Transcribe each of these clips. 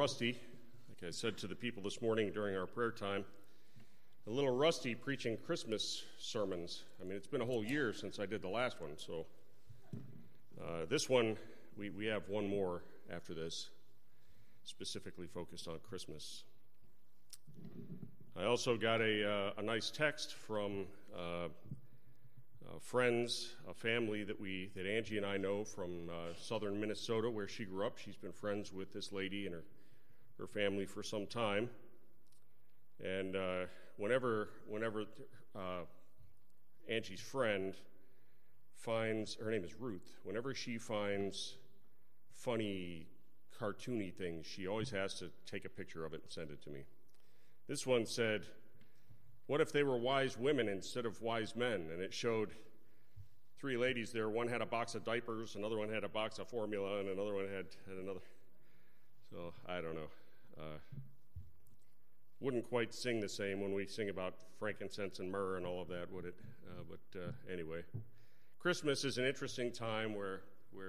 rusty, like I said to the people this morning during our prayer time, a little rusty preaching Christmas sermons. I mean, it's been a whole year since I did the last one, so this one, we have one more after this, specifically focused on Christmas. I also got a nice text from friends, a family that Angie and I know from southern Minnesota, where she grew up. She's been friends with this lady and her family for some time. And whenever Angie's friend finds, her name is Ruth, whenever she finds funny, cartoony things, she always has to take a picture of it and send it to me. This one said, "What if they were wise women instead of wise men?" And it showed three ladies there. One had a box of diapers, another one had a box of formula, and another one had another. So, I don't know. Wouldn't quite sing the same when we sing about frankincense and myrrh and all of that, would it? But anyway, Christmas is an interesting time where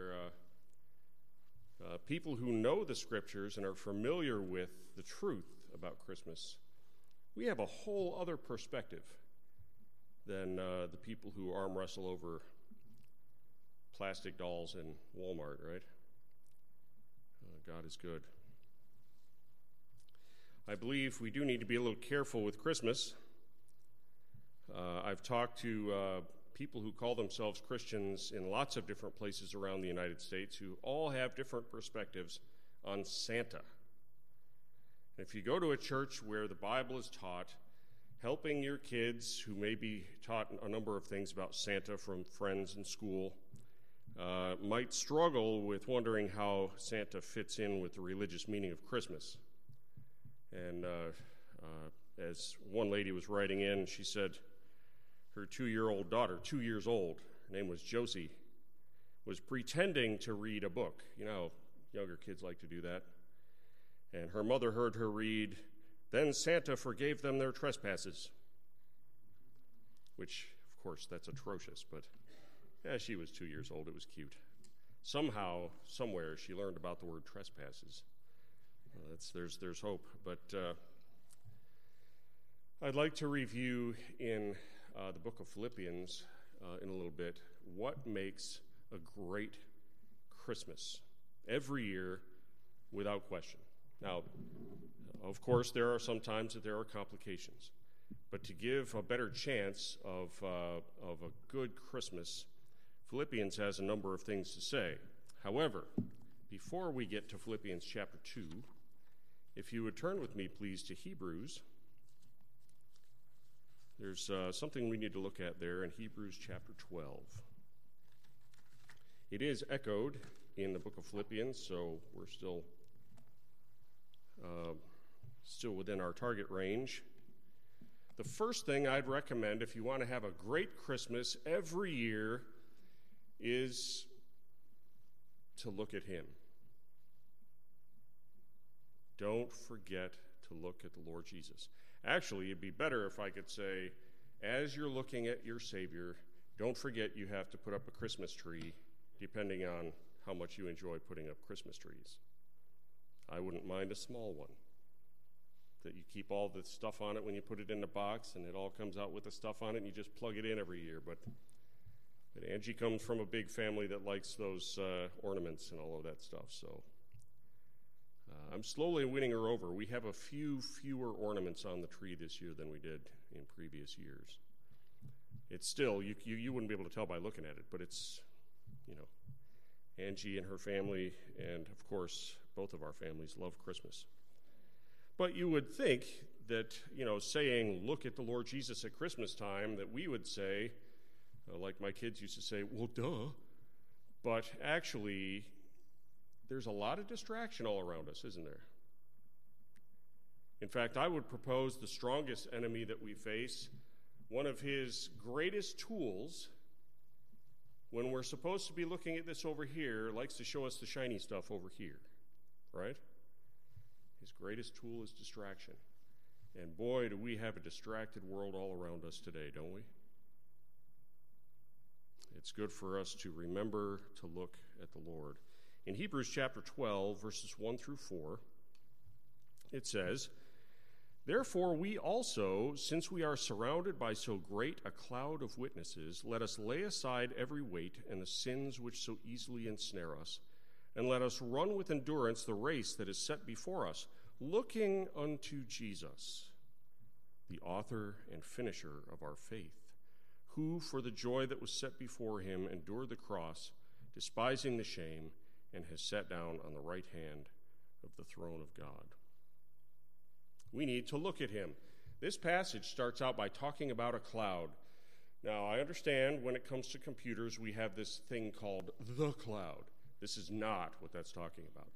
people who know the Scriptures and are familiar with the truth about Christmas, we have a whole other perspective than the people who arm wrestle over plastic dolls in Walmart, right? God is good. I believe we do need to be a little careful with Christmas. I've talked to people who call themselves Christians in lots of different places around the United States who all have different perspectives on Santa. If you go to a church where the Bible is taught, helping your kids who may be taught a number of things about Santa from friends in school might struggle with wondering how Santa fits in with the religious meaning of Christmas. And as one lady was writing in, she said her 2-year-old daughter, 2 years old, her name was Josie, was pretending to read a book. You know, younger kids like to do that. And her mother heard her read, "Then Santa forgave them their trespasses," which, of course, that's atrocious, but yeah, she was 2 years old. It was cute. Somehow, somewhere, she learned about the word trespasses. There's hope. But I'd like to review in the book of Philippians in a little bit what makes a great Christmas every year without question. Now, of course, there are some times that there are complications, but to give a better chance of a good Christmas, Philippians has a number of things to say. However, before we get to Philippians chapter 2, if you would turn with me, please, to Hebrews. There's something we need to look at there in Hebrews chapter 12. It is echoed in the book of Philippians, so we're still within our target range. The first thing I'd recommend if you want to have a great Christmas every year is to look at Him. Don't forget to look at the Lord Jesus. Actually, it'd be better if I could say, as you're looking at your Savior, don't forget you have to put up a Christmas tree, depending on how much you enjoy putting up Christmas trees. I wouldn't mind a small one, that you keep all the stuff on it when you put it in the box, and it all comes out with the stuff on it, and you just plug it in every year. But Angie comes from a big family that likes those ornaments and all of that stuff, so I'm slowly winning her over. We have a fewer ornaments on the tree this year than we did in previous years. It's still, you wouldn't be able to tell by looking at it, but it's, Angie and her family, and of course, both of our families love Christmas. But you would think that, saying, look at the Lord Jesus at Christmas time, that we would say, like my kids used to say, well, duh. But actually, there's a lot of distraction all around us, isn't there? In fact, I would propose the strongest enemy that we face, one of his greatest tools, when we're supposed to be looking at this over here, likes to show us the shiny stuff over here, right? His greatest tool is distraction. And boy, do we have a distracted world all around us today, don't we? It's good for us to remember to look at the Lord. In Hebrews chapter 12, verses 1 through 4, It says, "Therefore we also, since we are surrounded by so great a cloud of witnesses, let us lay aside every weight and the sins which so easily ensnare us, and let us run with endurance the race that is set before us, looking unto Jesus, the author and finisher of our faith, who for the joy that was set before him endured the cross, despising the shame, and has sat down on the right hand of the throne of God." We need to look at him. This passage starts out by talking about a cloud. Now, I understand when it comes to computers, we have this thing called the cloud. This is not what that's talking about.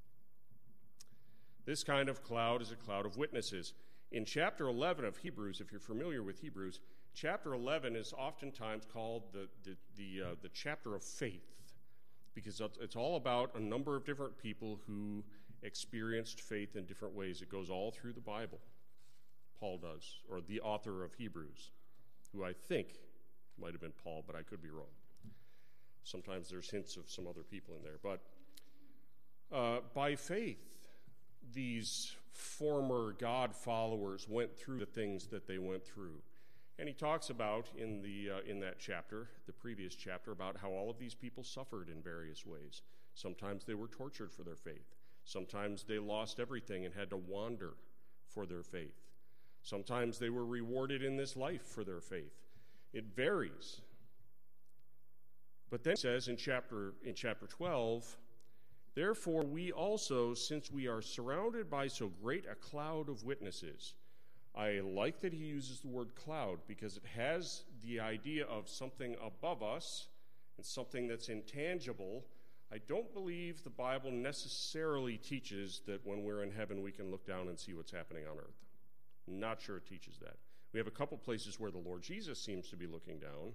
This kind of cloud is a cloud of witnesses. In chapter 11 of Hebrews, if you're familiar with Hebrews, chapter 11 is oftentimes called the chapter of faith, because it's all about a number of different people who experienced faith in different ways. It goes all through the Bible. Paul does, or the author of Hebrews, who I think might have been Paul, but I could be wrong. Sometimes there's hints of some other people in there. But by faith, these former God followers went through the things that they went through. And he talks about in that chapter, the previous chapter, about how all of these people suffered in various ways. Sometimes they were tortured for their faith. Sometimes they lost everything and had to wander for their faith. Sometimes they were rewarded in this life for their faith. It varies. But then it says in chapter 12, "Therefore we also, since we are surrounded by so great a cloud of witnesses." I like that he uses the word cloud because it has the idea of something above us and something that's intangible. I don't believe the Bible necessarily teaches that when we're in heaven we can look down and see what's happening on earth. I'm not sure it teaches that. We have a couple places where the Lord Jesus seems to be looking down,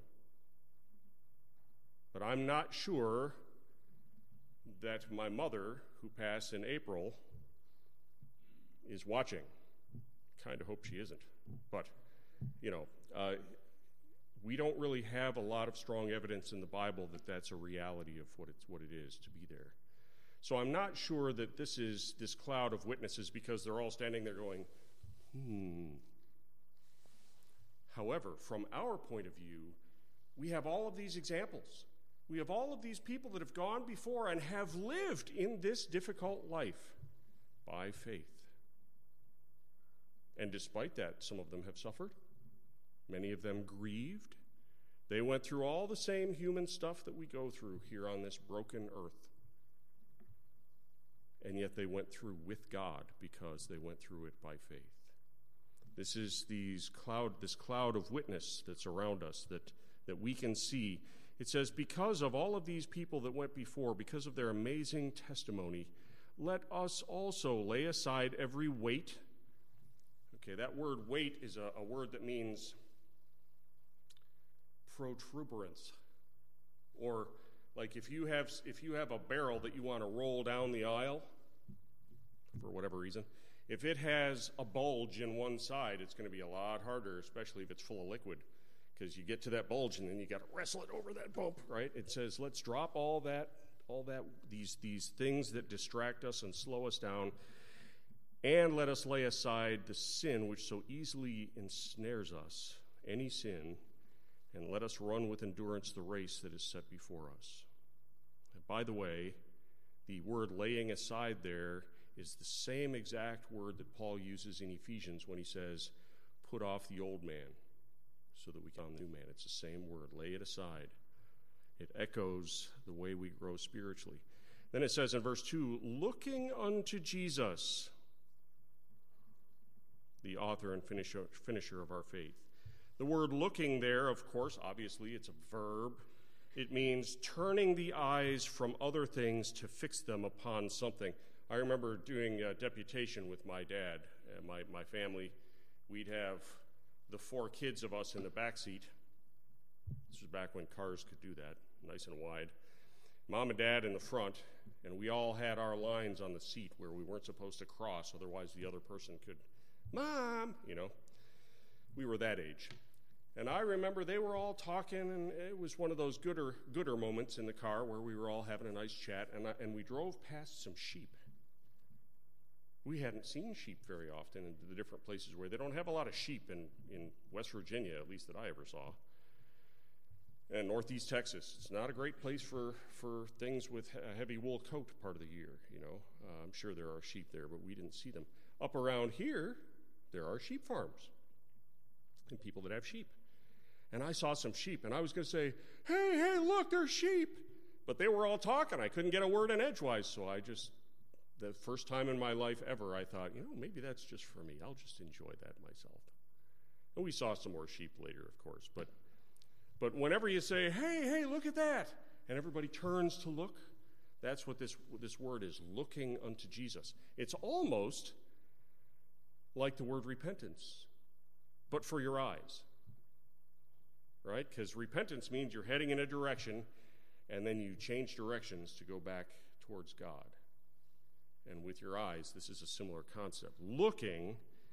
but I'm not sure that my mother, who passed in April, is watching. Kind of hope she isn't. But, we don't really have a lot of strong evidence in the Bible that that's a reality of what it is to be there. So I'm not sure that this is this cloud of witnesses because they're all standing there going, However, from our point of view, we have all of these examples. We have all of these people that have gone before and have lived in this difficult life by faith. And despite that, some of them have suffered. Many of them grieved. They went through all the same human stuff that we go through here on this broken earth. And yet they went through with God because they went through it by faith. This is this cloud of witness that's around us that we can see. It says, because of all of these people that went before, because of their amazing testimony, let us also lay aside every weight. Okay, that word weight is a word that means protuberance. Or like if you have a barrel that you want to roll down the aisle, for whatever reason, if it has a bulge in one side, it's going to be a lot harder, especially if it's full of liquid, because you get to that bulge and then you got to wrestle it over that bump, right? It says, let's drop all that these things that distract us and slow us down, and let us lay aside the sin which so easily ensnares us, any sin, and let us run with endurance the race that is set before us. And by the way, the word laying aside there is the same exact word that Paul uses in Ephesians when he says, put off the old man so that we can the new man. It's the same word, lay it aside. It echoes the way we grow spiritually. Then it says in verse 2, looking unto Jesus, the author and finisher of our faith. The word looking there, of course, obviously it's a verb. It means turning the eyes from other things to fix them upon something. I remember doing a deputation with my dad and my family. We'd have the 4 kids of us in the back seat. This was back when cars could do that, nice and wide. Mom and Dad in the front, and we all had our lines on the seat where we weren't supposed to cross, otherwise the other person could, Mom, we were that age. And I remember they were all talking, and it was one of those gooder moments in the car where we were all having a nice chat, and we drove past some sheep. We hadn't seen sheep very often in the different places where they don't have a lot of sheep in West Virginia, at least that I ever saw. And Northeast Texas, it's not a great place for things with a heavy wool coat part of the year, you know. I'm sure there are sheep there, but we didn't see them. Up around here, there are sheep farms and people that have sheep. And I saw some sheep, and I was going to say, hey, look, there's sheep. But they were all talking. I couldn't get a word in edgewise, so the first time in my life ever, I thought, maybe that's just for me. I'll just enjoy that myself. And we saw some more sheep later, of course. But whenever you say, hey, look at that, and everybody turns to look, that's what this word is, looking unto Jesus. It's almost like the word repentance, but for your eyes, right? Because repentance means you're heading in a direction, and then you change directions to go back towards God. And with your eyes, this is a similar concept. Looking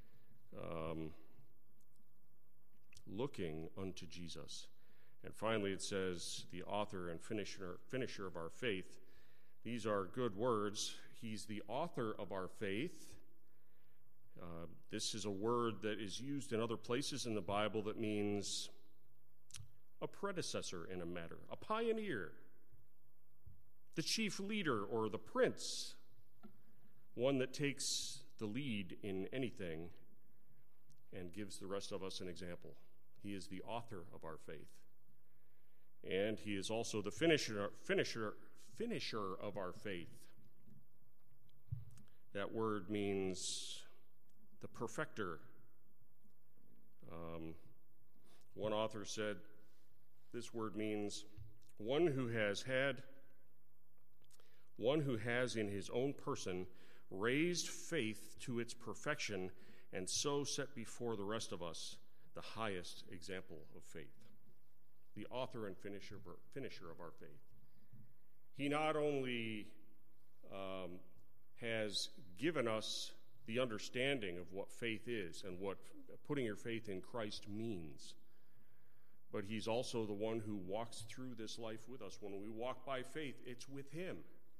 unto Jesus. And finally, it says, the author and finisher of our faith. These are good words. He's the author of our faith. This is a word that is used in other places in the Bible that means a predecessor in a matter, a pioneer, the chief leader or the prince, one that takes the lead in anything and gives the rest of us an example. He is the author of our faith. And he is also the finisher of our faith. That word means the perfecter. One author said this word means one who has in his own person raised faith to its perfection and so set before the rest of us the highest example of faith. The author and finisher of our faith. He not only has given us the understanding of what faith is and what putting your faith in Christ means, but he's also the one who walks through this life with us. When we walk by faith, it's with him.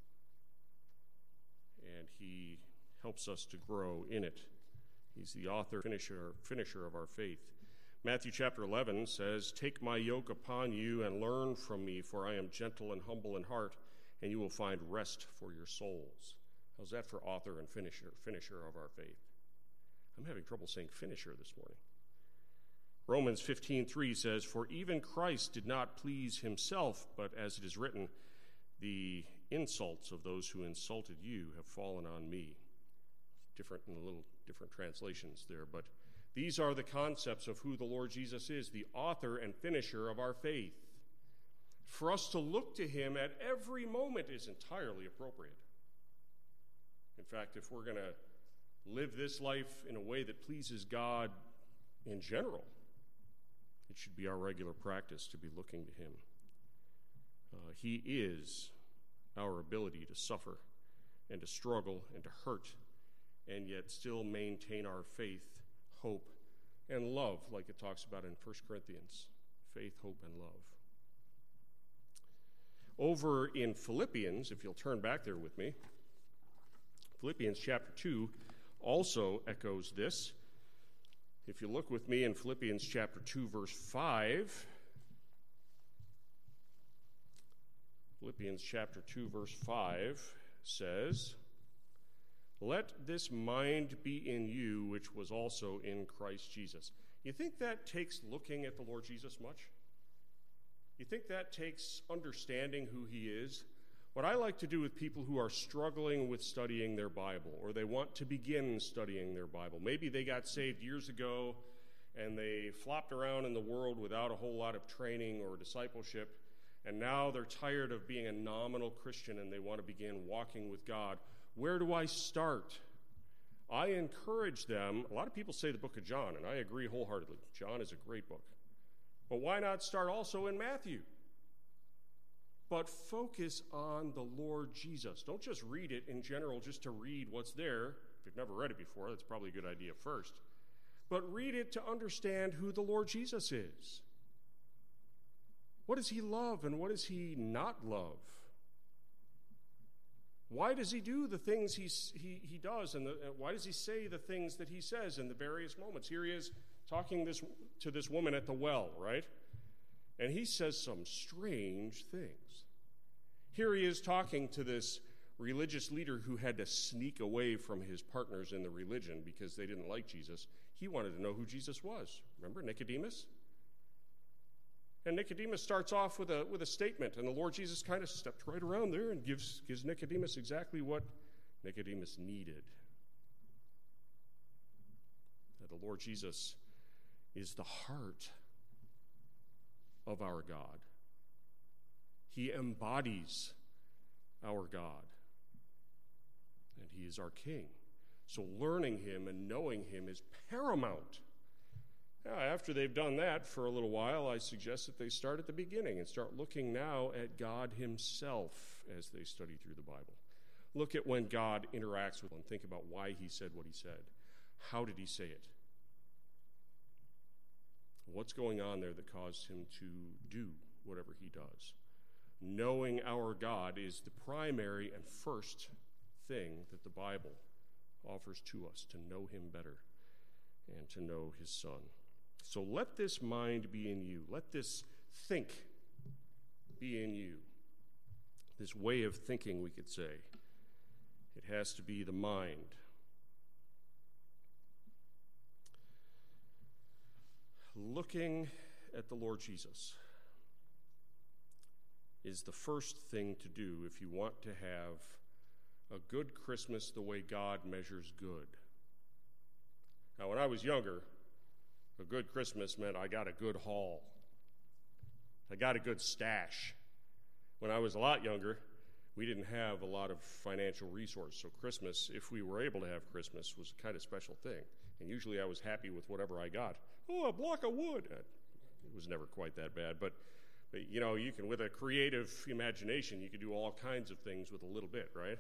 And he helps us to grow in it. He's the author, finisher of our faith. Matthew chapter 11 says, "Take my yoke upon you and learn from me, for I am gentle and humble in heart, and you will find rest for your souls." How's that for author and finisher of our faith? I'm having trouble saying finisher this morning. Romans 15:3 says, "For even Christ did not please himself, but as it is written, the insults of those who insulted you have fallen on me." Different in a little different translations there, but these are the concepts of who the Lord Jesus is, the author and finisher of our faith. For us to look to him at every moment is entirely appropriate. In fact, if we're going to live this life in a way that pleases God in general, it should be our regular practice to be looking to him. He is our ability to suffer and to struggle and to hurt and yet still maintain our faith, hope, and love, like it talks about in 1 Corinthians. Faith, hope, and love. Over in Philippians, if you'll turn back there with me, Philippians chapter 2 also echoes this. If you look with me in Philippians chapter 2, verse 5, Philippians chapter 2, verse 5 says, "Let this mind be in you, which was also in Christ Jesus." You think that takes looking at the Lord Jesus much? You think that takes understanding who he is? What I like to do with people who are struggling with studying their Bible, or they want to begin studying their Bible, maybe they got saved years ago and they flopped around in the world without a whole lot of training or discipleship, and now they're tired of being a nominal Christian and they want to begin walking with God. Where do I start? I encourage them. A lot of people say the book of John, and I agree wholeheartedly. John is a great book. But why not start also in Matthew? But focus on the Lord Jesus. Don't just read it in general just to read what's there. If you've never read it before, that's probably a good idea first. But read it to understand who the Lord Jesus is. What does he love and what does he not love? Why does he do the things he does, and why does he say the things that he says in the various moments? Here he is talking to this woman at the well, right? And he says some strange things. Here he is talking to this religious leader who had to sneak away from his partners in the religion because they didn't like Jesus. He wanted to know who Jesus was. Remember Nicodemus? And Nicodemus starts off with a statement, and the Lord Jesus kind of stepped right around there and gives Nicodemus exactly what Nicodemus needed. That the Lord Jesus is the heart of our God. He embodies our God, and he is our King. So learning him and knowing him is paramount. Now, after they've done that for a little while, I suggest that they start at the beginning and start looking now at God himself as they study through the Bible. Look at when God interacts with them. Think about why he said what he said. How did he say it? What's going on there that caused him to do whatever he does? Knowing our God is the primary and first thing that the Bible offers to us, to know him better and to know his Son. So let this mind be in you. Let this think be in you. This way of thinking, we could say. It has to be the mind. Looking at the Lord Jesus is the first thing to do if you want to have a good Christmas the way God measures good. Now, when I was younger, a good Christmas meant I got a good haul. I got a good stash. When I was a lot younger, we didn't have a lot of financial resources, so Christmas, if we were able to have Christmas, was a kind of special thing. And usually I was happy with whatever I got. Oh, a block of wood. It was never quite that bad, but you know, you can, with a creative imagination, you can do all kinds of things with a little bit, right?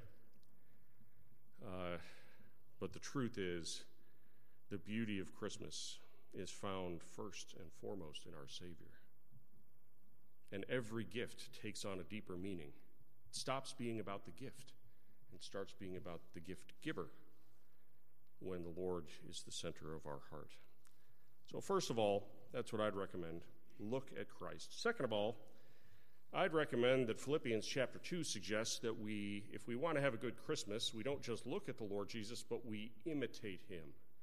But the truth is, the beauty of Christmas is found first and foremost in our Savior. And every gift takes on a deeper meaning. It stops being about the gift and starts being about the gift giver when the Lord is the center of our heart. So first of all, that's what I'd recommend. Look at Christ. Second of all, I'd recommend that Philippians chapter 2 suggests that if we want to have a good Christmas, we don't just look at the Lord Jesus, but we imitate him.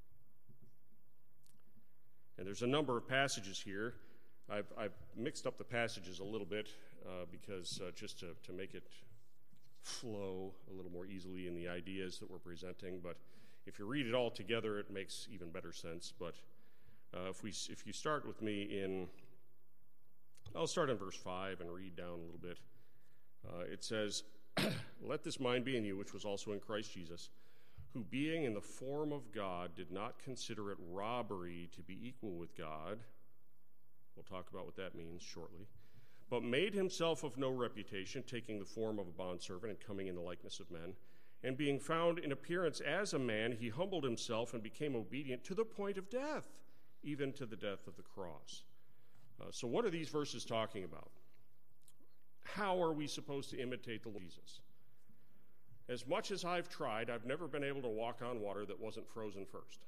And there's a number of passages here. I've mixed up the passages a little bit because just to make it flow a little more easily in the ideas that we're presenting. But if you read it all together, it makes even better sense. But if you start with me I'll start in verse 5 and read down a little bit. It says, "Let this mind be in you, which was also in Christ Jesus, who being in the form of God did not consider it robbery to be equal with God." We'll talk about what that means shortly. "But made himself of no reputation, taking the form of a bondservant and coming in the likeness of men. And being found in appearance as a man, he humbled himself and became obedient to the point of death, even to the death of the cross." So what are these verses talking about? How are we supposed to imitate the Lord Jesus? As much as I've tried, I've never been able to walk on water that wasn't frozen first.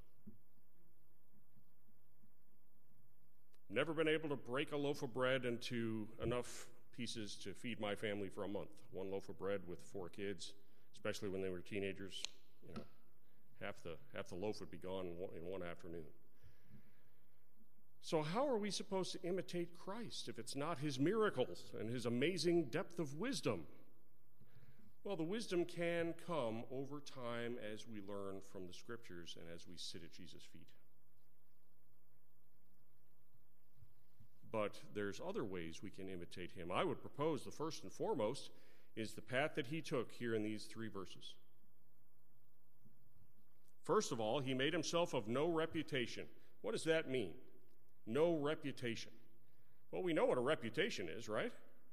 Never been able to break a loaf of bread into enough pieces to feed my family for a month. One loaf of bread with 4 kids, especially when they were teenagers, half the loaf would be gone in one afternoon. So how are we supposed to imitate Christ if it's not his miracles and his amazing depth of wisdom? Well, the wisdom can come over time as we learn from the Scriptures and as we sit at Jesus' feet. But there's other ways we can imitate him. I would propose the first and foremost is the path that he took here in these 3 verses. First of all, he made himself of no reputation. What does that mean? No reputation. Well, we know what a reputation is, right?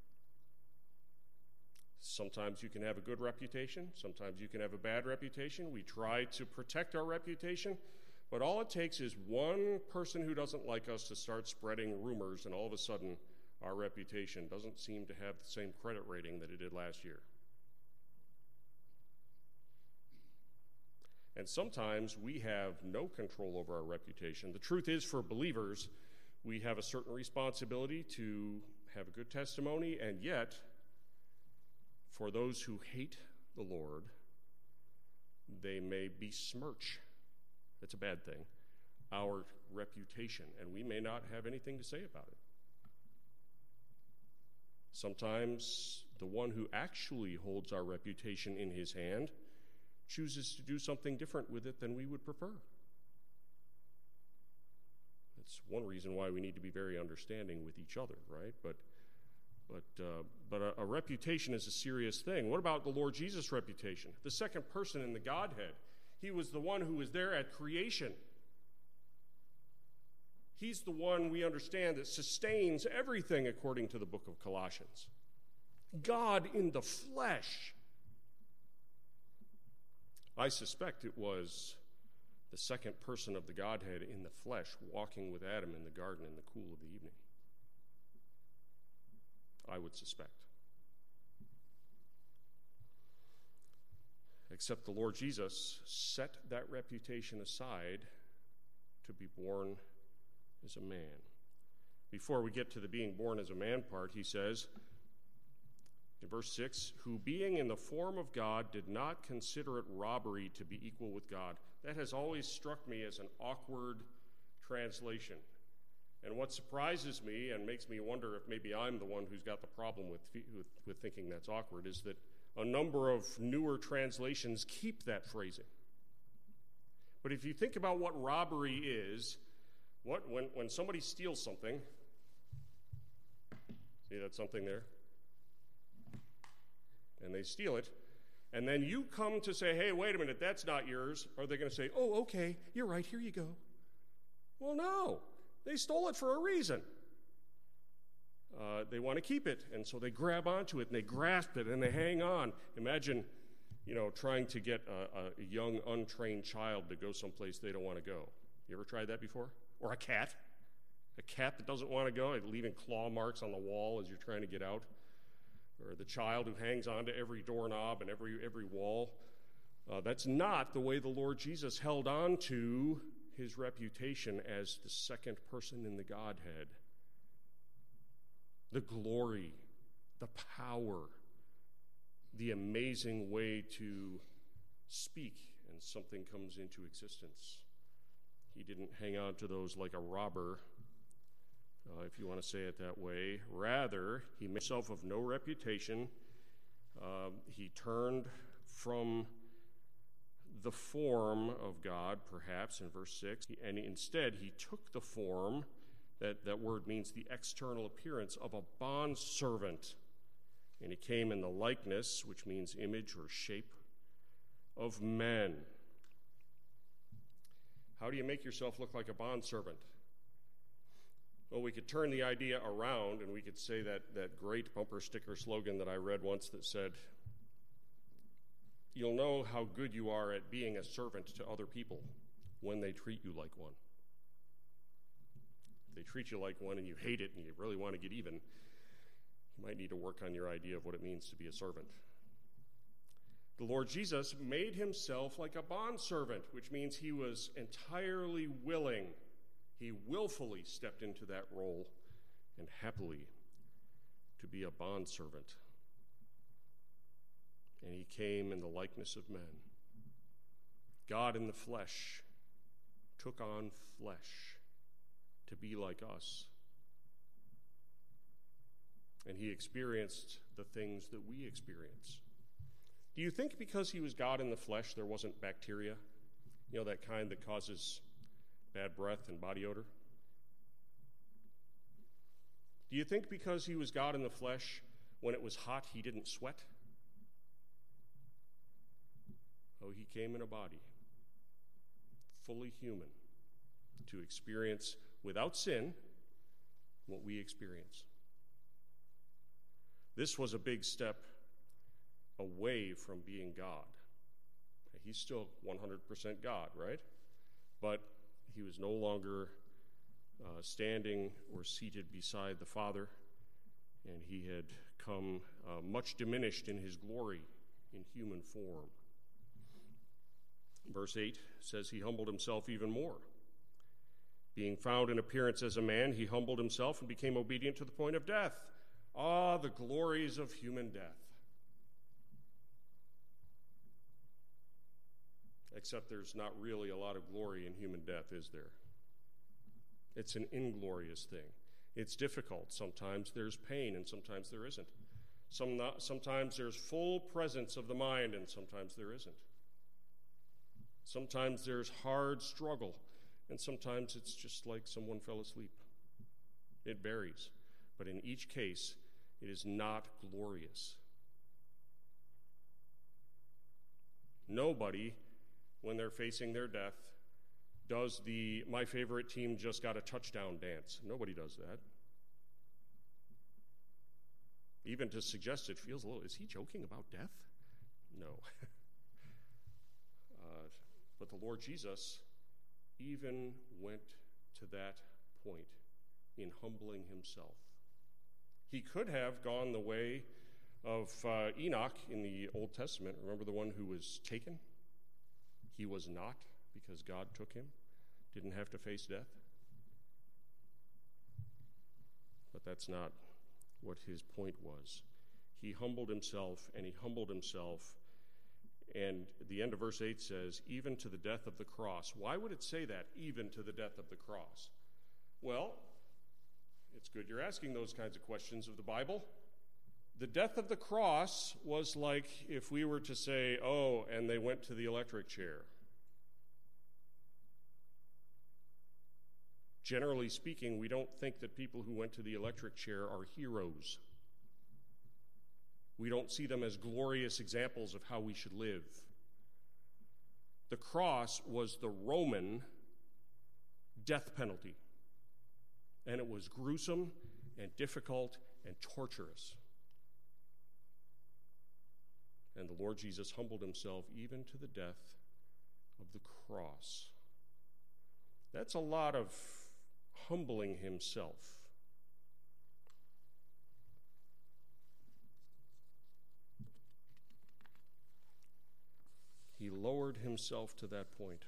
Sometimes you can have a good reputation. Sometimes you can have a bad reputation. We try to protect our reputation. But all it takes is one person who doesn't like us to start spreading rumors, and all of a sudden our reputation doesn't seem to have the same credit rating that it did last year. And sometimes we have no control over our reputation. The truth is, for believers, we have a certain responsibility to have a good testimony, and yet, for those who hate the Lord, they may besmirch, that's a bad thing, our reputation, and we may not have anything to say about it. Sometimes the one who actually holds our reputation in his hand chooses to do something different with it than we would prefer. That's one reason why we need to be very understanding with each other, right? But a reputation is a serious thing. What about the Lord Jesus' reputation? The second person in the Godhead. He was the one who was there at creation. He's the one, we understand, that sustains everything according to the book of Colossians. God in the flesh. I suspect it was the second person of the Godhead in the flesh walking with Adam in the garden in the cool of the evening. I would suspect. Except the Lord Jesus set that reputation aside to be born as a man. Before we get to the being born as a man part, he says in verse 6, who being in the form of God did not consider it robbery to be equal with God. That has always struck me as an awkward translation. And what surprises me and makes me wonder if maybe I'm the one who's got the problem with thinking that's awkward is that a number of newer translations keep that phrasing. But if you think about what robbery is, when somebody steals something, see that something there? And they steal it, and then you come to say, hey, wait a minute, that's not yours. Are they going to say, oh, okay, you're right, here you go? Well, no. They stole it for a reason. They want to keep it, and so they grab onto it, and they grasp it, and they hang on. Imagine, trying to get a young, untrained child to go someplace they don't want to go. You ever tried that before? Or a cat? A cat that doesn't want to go, leaving claw marks on the wall as you're trying to get out. Or the child who hangs onto every doorknob and every wall. That's not the way the Lord Jesus held on to his reputation as the second person in the Godhead. The glory, the power, the amazing way to speak and something comes into existence. He didn't hang on to those like a robber, if you want to say it that way. Rather, he made himself of no reputation. He turned from the form of God, perhaps, in verse 6, and instead he took the form, that word means the external appearance, of a bondservant. And he came in the likeness, which means image or shape, of men. How do you make yourself look like a bondservant? Well, we could turn the idea around and we could say that great bumper sticker slogan that I read once that said, you'll know how good you are at being a servant to other people when they treat you like one. If they treat you like one and you hate it and you really want to get even, you might need to work on your idea of what it means to be a servant. The Lord Jesus made himself like a bondservant, which means he was entirely willing. He willfully stepped into that role and happily to be a bondservant. And he came in the likeness of men. God in the flesh took on flesh to be like us. And he experienced the things that we experience. Do you think because he was God in the flesh there wasn't bacteria? That kind that causes bad breath and body odor? Do you think because he was God in the flesh, when it was hot, he didn't sweat? Oh, he came in a body, fully human, to experience, without sin, what we experience. This was a big step away from being God. He's still 100% God, right? But he was no longer standing or seated beside the Father, and he had come much diminished in his glory in human form. Verse 8 says he humbled himself even more. Being found in appearance as a man, he humbled himself and became obedient to the point of death. Ah, the glories of human death. Except there's not really a lot of glory in human death, is there? It's an inglorious thing. It's difficult. Sometimes there's pain and sometimes there isn't. Sometimes there's full presence of the mind and sometimes there isn't. Sometimes there's hard struggle and sometimes it's just like someone fell asleep. It varies. But in each case, it is not glorious. Nobody, when they're facing their death, does the "my favorite team just got a touchdown" dance. Nobody does that. Even to suggest it feels a little, is he joking about death? No. But the Lord Jesus even went to that point in humbling himself. He could have gone the way of Enoch in the Old Testament. Remember the one who was taken? He was not, because God took him. Didn't have to face death. But that's not what his point was. He humbled himself, and he humbled himself. And the end of verse 8 says, even to the death of the cross. Why would it say that, even to the death of the cross? Well, it's good you're asking those kinds of questions of the Bible. The death of the cross was like if we were to say, oh, and they went to the electric chair. Generally speaking, we don't think that people who went to the electric chair are heroes. We don't see them as glorious examples of how we should live. The cross was the Roman death penalty, and it was gruesome and difficult and torturous. And the Lord Jesus humbled himself even to the death of the cross. That's a lot of humbling himself. He lowered himself to that point.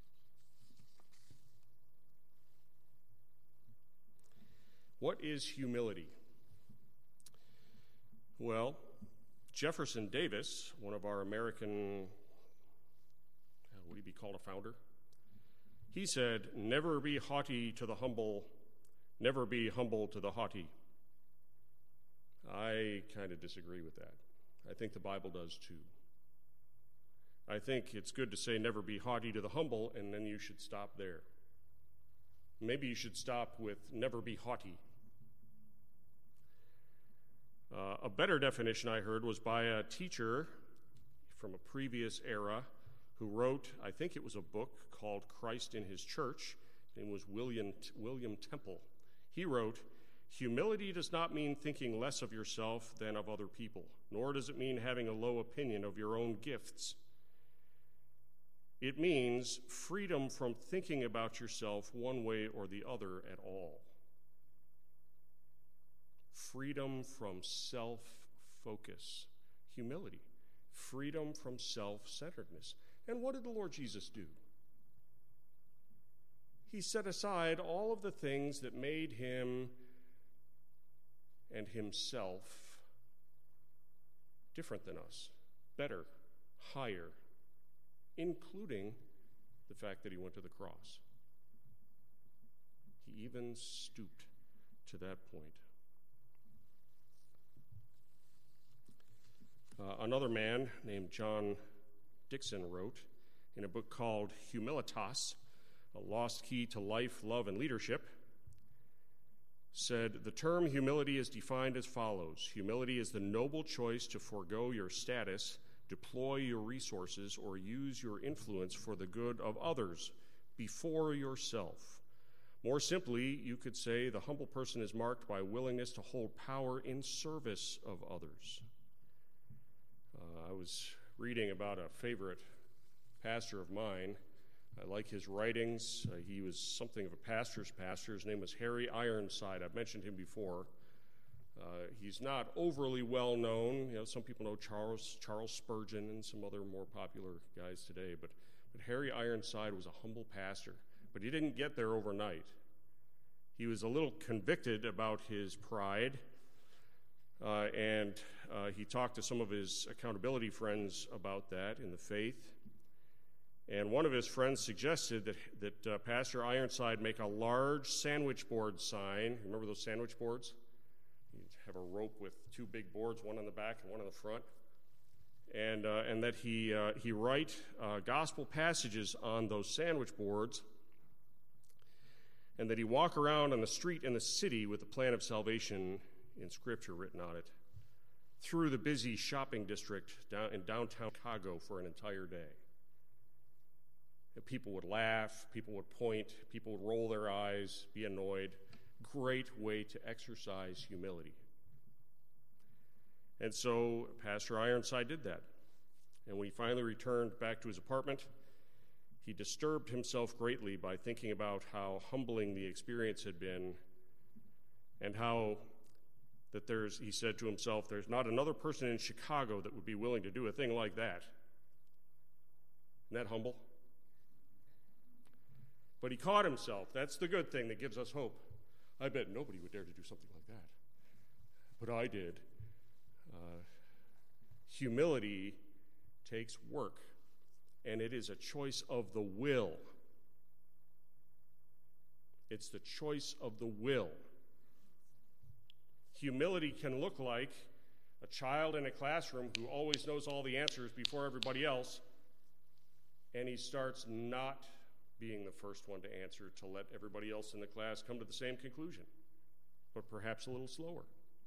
What is humility? Well, Jefferson Davis, one of our American, would he be called a founder? He said, never be haughty to the humble, never be humble to the haughty. I kind of disagree with that. I think the Bible does too. I think it's good to say never be haughty to the humble, and then you should stop there. Maybe you should stop with never be haughty. A better definition I heard was by a teacher from a previous era who wrote, I think it was a book called Christ in His Church. His name was William Temple. He wrote, humility does not mean thinking less of yourself than of other people, nor does it mean having a low opinion of your own gifts. It means freedom from thinking about yourself one way or the other at all. Freedom from self-focus. Humility. Freedom from self-centeredness. And what did the Lord Jesus do? He set aside all of the things that made him and himself different than us, better, higher, including the fact that he went to the cross. He even stooped to that point. Another man named John Dixon wrote in a book called Humilitas, A Lost Key to Life, Love, and Leadership, said, the term humility is defined as follows. Humility is the noble choice to forego your status, deploy your resources, or use your influence for the good of others before yourself. More simply, you could say the humble person is marked by willingness to hold power in service of others. I was reading about a favorite pastor of mine. I like his writings. He was something of a pastor's pastor. His name was Harry Ironside. I've mentioned him before. He's not overly well known. You know, some people know Charles Spurgeon and some other more popular guys today, but But Harry Ironside was a humble pastor, but he didn't get there overnight. He was a little convicted about his pride, and he talked to some of his accountability friends about that in the faith. And one of his friends suggested that Pastor Ironside make a large sandwich board sign. Remember those sandwich boards? You'd have a rope with two big boards, one on the back and one on the front. And that he write gospel passages on those sandwich boards, and that he walk around on the street in the city with the plan of salvation in Scripture written on it, through the busy shopping district in downtown Chicago for an entire day. And people would laugh, people would point, people would roll their eyes, be annoyed. Great way to exercise humility. And so Pastor Ironside did that. And when he finally returned back to his apartment, he disturbed himself greatly by thinking about how humbling the experience had been, and how that he said to himself, there's not another person in Chicago that would be willing to do a thing like that. Isn't that humble? But he caught himself. That's the good thing that gives us hope. I bet nobody would dare to do something like that. But I did. Humility takes work, and it is a choice of the will. It's the choice of the will. Humility can look like a child in a classroom who always knows all the answers before everybody else, and he starts not being the first one to answer to let everybody else in the class come to the same conclusion, but perhaps a little slower.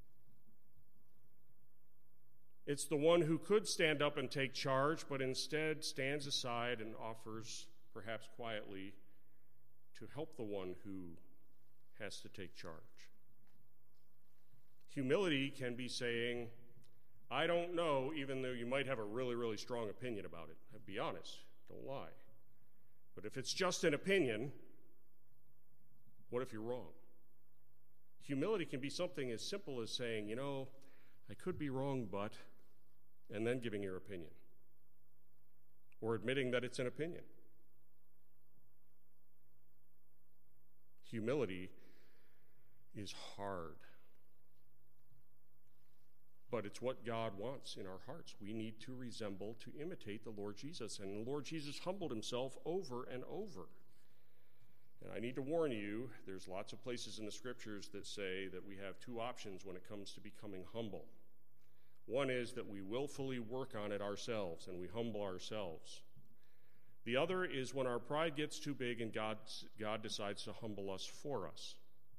It's the one who could stand up and take charge, but instead stands aside and offers, perhaps quietly, to help the one who has to take charge. Humility can be saying, I don't know, even though you might have a really, really strong opinion about it. Be honest, don't lie. But if it's just an opinion, what if you're wrong? Humility can be something as simple as saying, I could be wrong, but, and then giving your opinion. Or admitting that it's an opinion. Humility is hard. But it's what God wants in our hearts. We need to resemble, to imitate the Lord Jesus. And the Lord Jesus humbled himself over and over. And I need to warn you, there's lots of places in the Scriptures that say that we have two options when it comes to becoming humble. One is that we willfully work on it ourselves and we humble ourselves. The other is when our pride gets too big and God decides to humble us for us.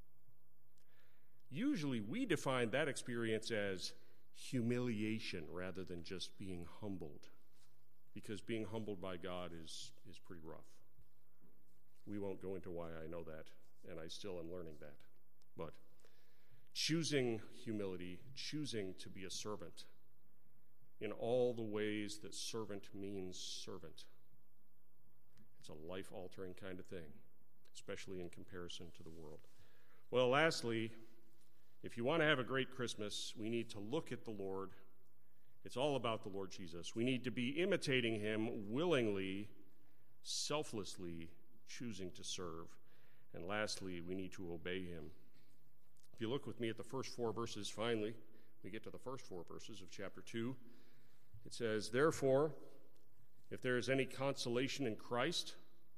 Usually we define that experience as humiliation rather than just being humbled, because being humbled by God is pretty rough. We won't go into why I know that, and I still am learning that. But choosing humility, choosing to be a servant in all the ways that servant means servant. It's a life-altering kind of thing, especially in comparison to the world. Well, lastly, if you want to have a great Christmas, we need to look at the Lord. It's all about the Lord Jesus. We need to be imitating him willingly, selflessly, choosing to serve. And lastly, we need to obey him. If you look with me at the first four verses, finally, we get to the first four verses of chapter 2. It says, therefore, if there is any consolation in Christ,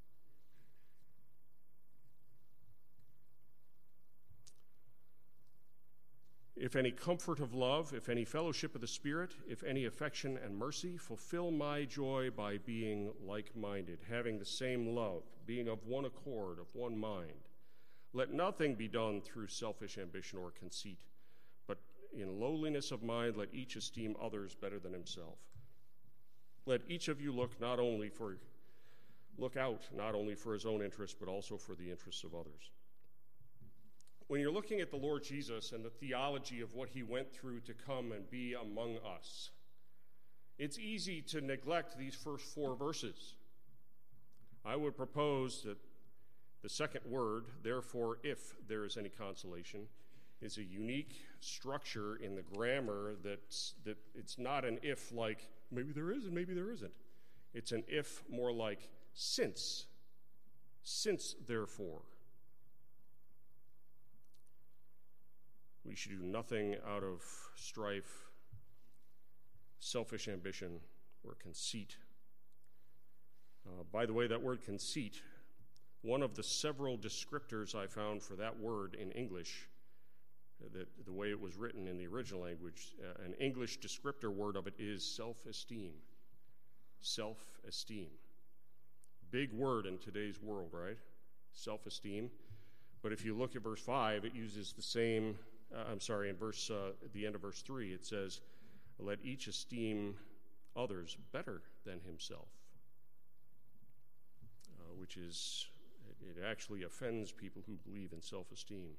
if any comfort of love, if any fellowship of the Spirit, if any affection and mercy, fulfill my joy by being like-minded, having the same love, being of one accord, of one mind. Let nothing be done through selfish ambition or conceit, but in lowliness of mind let each esteem others better than himself. Let each of you look out not only for his own interest, but also for the interests of others. When you're looking at the Lord Jesus and the theology of what he went through to come and be among us, it's easy to neglect these first four verses. I would propose that the second word, therefore, if there is any consolation, is a unique structure in the grammar that it's not an if like maybe there is and maybe there isn't. It's an if more like since. Since, therefore. We should do nothing out of strife, selfish ambition, or conceit. By the way, that word conceit, one of the several descriptors I found for that word in English, the way it was written in the original language, an English descriptor word of it is self-esteem. Self-esteem. Big word in today's world, right? Self-esteem. But if you look at verse 5, it uses the same, at the end of verse 3, it says, let each esteem others better than himself. Which is, it actually offends people who believe in self-esteem.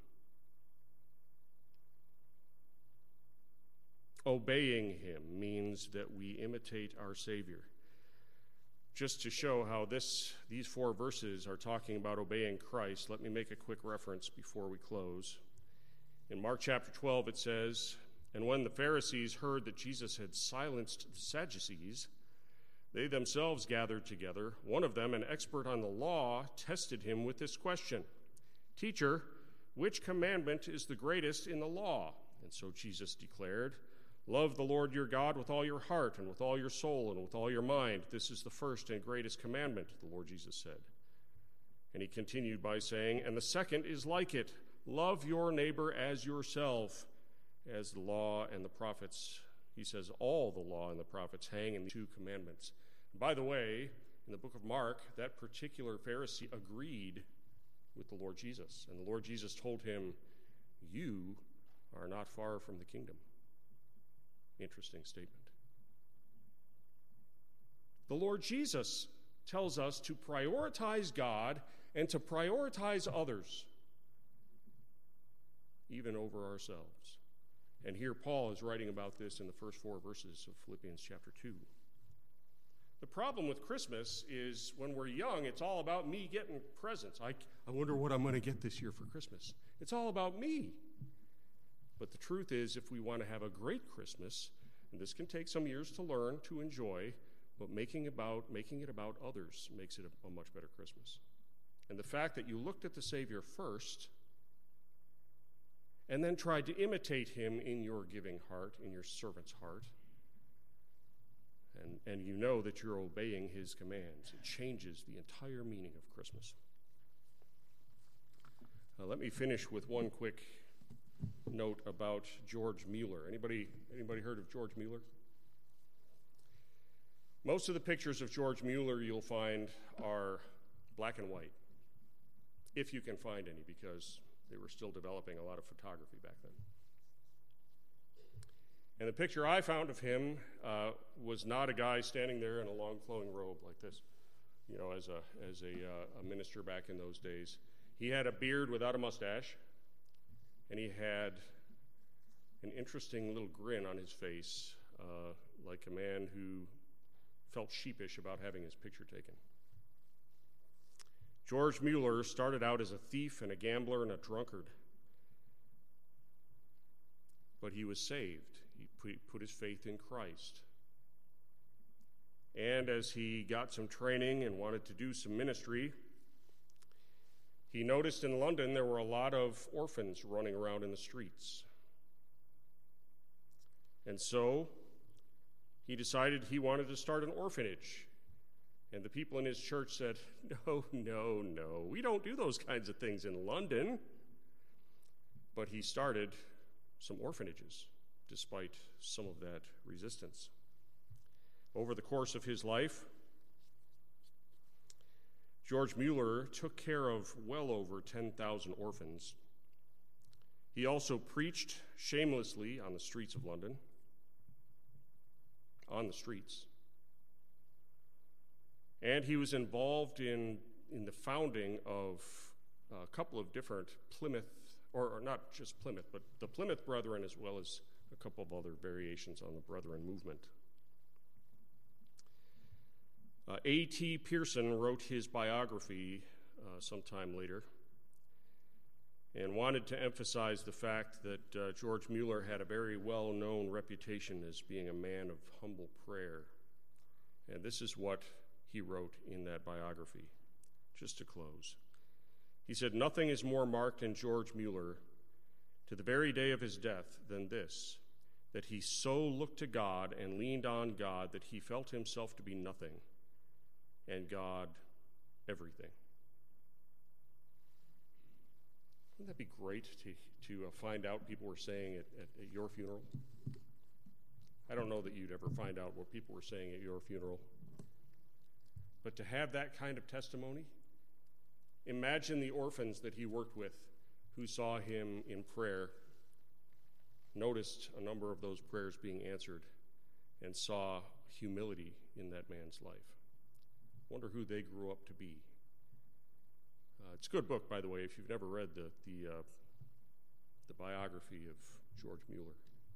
Obeying him means that we imitate our Savior. Just to show how these 4 verses are talking about obeying Christ, let me make a quick reference before we close. In Mark chapter 12 it says, and when the Pharisees heard that Jesus had silenced the Sadducees, they themselves gathered together. One of them, an expert on the law, tested him with this question, Teacher, which commandment is the greatest in the law? And so Jesus declared, love the Lord your God with all your heart and with all your soul and with all your mind. This is the first and greatest commandment, the Lord Jesus said. And he continued by saying, and the second is like it, love your neighbor as yourself. As the law and the prophets, he says, all the law and the prophets hang in the 2 commandments. And by the way, in the book of Mark, that particular Pharisee agreed with the Lord Jesus. And the Lord Jesus told him, you are not far from the kingdom. Interesting statement. The Lord Jesus tells us to prioritize God and to prioritize others, even over ourselves. And here Paul is writing about this in the first 4 verses of Philippians chapter 2. The problem with Christmas is when we're young, it's all about me getting presents. I wonder what I'm going to get this year for Christmas. It's all about me. But the truth is, if we want to have a great Christmas, and this can take some years to learn, to enjoy, but making it about others makes it a much better Christmas. And the fact that you looked at the Savior first and then tried to imitate him in your giving heart, in your servant's heart, and you know that you're obeying his commands, it changes the entire meaning of Christmas. Let me finish with one quick note about George Mueller. Anybody heard of George Mueller? Most of the pictures of George Mueller you'll find are black and white, if you can find any, because they were still developing a lot of photography back then. And the picture I found of him was not a guy standing there in a long flowing robe like this, as a minister back in those days. He had a beard without a mustache, and he had an interesting little grin on his face, like a man who felt sheepish about having his picture taken. George Mueller started out as a thief and a gambler and a drunkard, but he was saved. He put his faith in Christ. And as he got some training and wanted to do some ministry, he noticed in London there were a lot of orphans running around in the streets. And so he decided he wanted to start an orphanage. And the people in his church said, no, we don't do those kinds of things in London. But he started some orphanages, despite some of that resistance. Over the course of his life, George Mueller took care of well over 10,000 orphans. He also preached shamelessly on the streets of London, on the streets. And he was involved in the founding of a couple of different Plymouth, or not just Plymouth, but the Plymouth Brethren, as well as a couple of other variations on the Brethren movement. A.T. Pierson wrote his biography sometime later and wanted to emphasize the fact that George Mueller had a very well-known reputation as being a man of humble prayer. And this is what he wrote in that biography. Just to close, he said, "Nothing is more marked in George Mueller to the very day of his death than this, that he so looked to God and leaned on God that he felt himself to be nothing, and God everything." Wouldn't that be great to find out people were saying at your funeral? I don't know that you'd ever find out what people were saying at your funeral. But to have that kind of testimony, imagine the orphans that he worked with who saw him in prayer, noticed a number of those prayers being answered, and saw humility in that man's life. Wonder who they grew up to be. It's a good book, by the way, if you've never read the biography of George Mueller.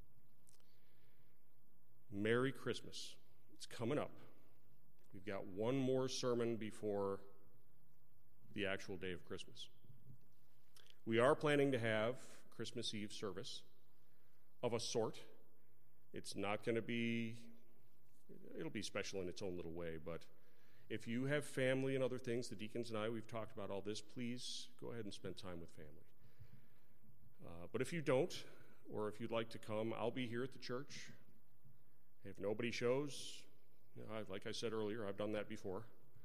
Merry Christmas. It's coming up. We've got one more sermon before the actual day of Christmas. We are planning to have Christmas Eve service of a sort. It's not going to be, it'll be special in its own little way, but if you have family and other things, the deacons and I, we've talked about all this, please go ahead and spend time with family. But if you don't, or if you'd like to come, I'll be here at the church. If nobody shows, like I said earlier, I've done that before.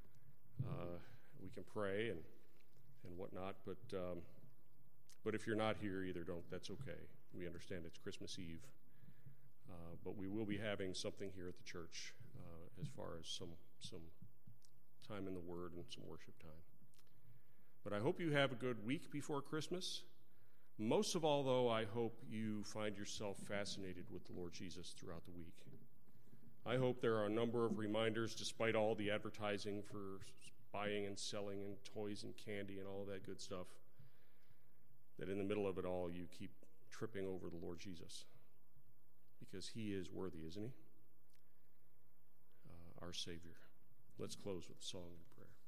We can pray and whatnot, but if you're not here either, that's okay. We understand it's Christmas Eve, but we will be having something here at the church as far as some time in the Word and some worship time. But I hope you have a good week before Christmas. Most of all, though, I hope you find yourself fascinated with the Lord Jesus throughout the week. I hope there are a number of reminders, despite all the advertising for buying and selling and toys and candy and all of that good stuff, that in the middle of it all you keep tripping over the Lord Jesus, because he is worthy, isn't he? Our Savior. Let's close with a song and prayer.